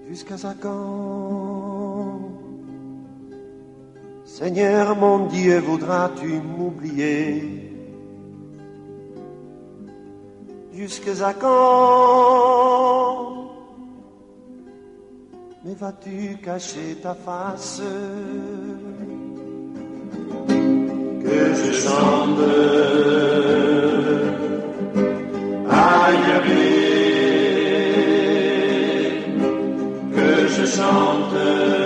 Jusqu'à quand, Seigneur mon Dieu, voudras-tu m'oublier? Jusqu'à quand mais vas-tu cacher ta face? Que je chante à Yahvé, que je chante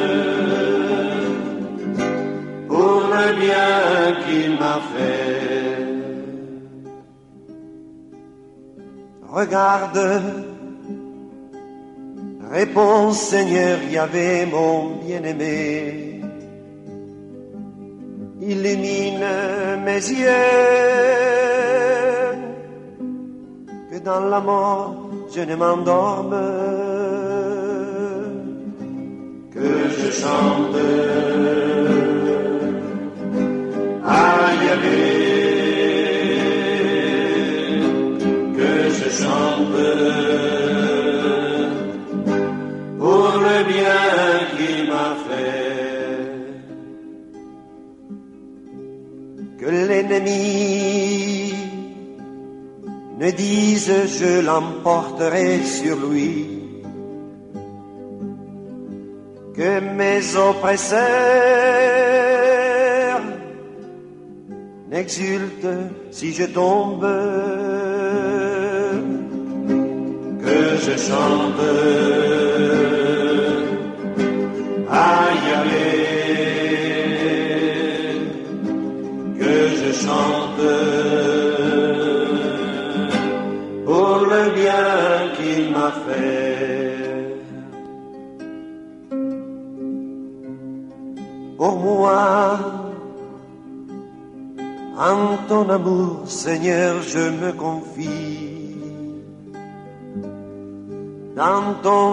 pour le bien qu'il m'a fait. Regarde, réponds Seigneur Yahvé mon bien-aimé, illumine mes yeux, que dans la mort je ne m'endorme, que je chante à Yahvé, que je chante pour le bien qu'il m'a fait. Que l'ennemi ne dise je l'emporterai sur lui, que mes oppresseurs n'exultent si je tombe, que je chante à Yahvé, que je chante pour le bien qu'il m'a fait. Pour moi, en ton amour, Seigneur, je me confie. Dans ton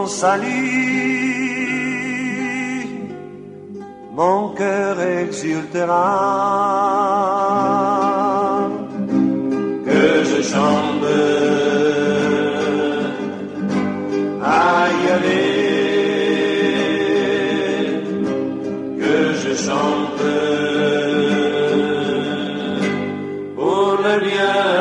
salut, mon cœur exultera. Que je chante à Yahvé, que je chante pour le bien